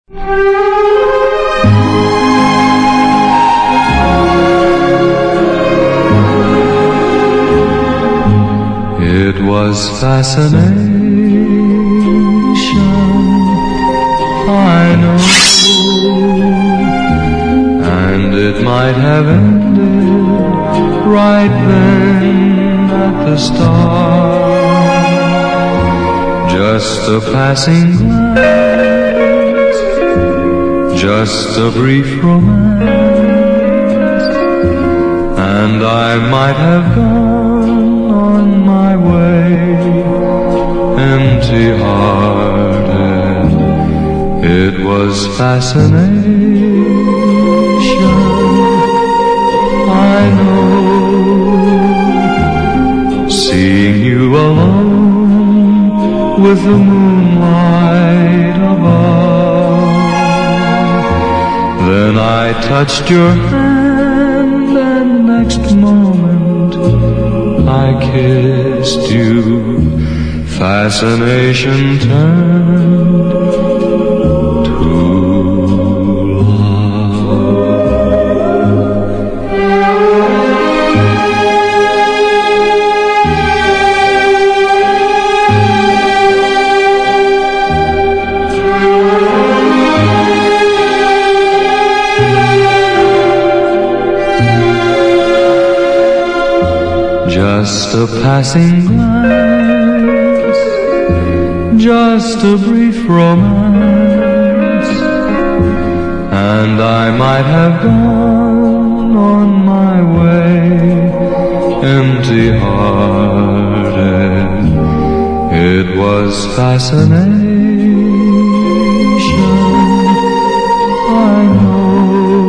It was fascination, I know, and it might have ended right then at the start. Just a passing glance, just a brief romance, and I might have gone on my way, empty-hearted. It was fascination, I know, seeing you alone with the moonlight above. Then I touched your hand, and next moment I kissed you. Fascination turned to just a passing glance, just a brief romance, and I might have gone on my way, empty-hearted. It was fascination, I know,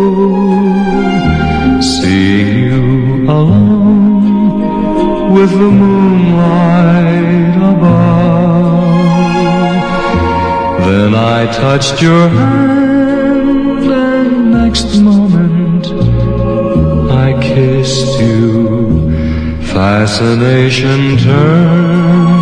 seeing you alone with the moonlight above. Then I touched your hand, and next moment I kissed you. Fascination turned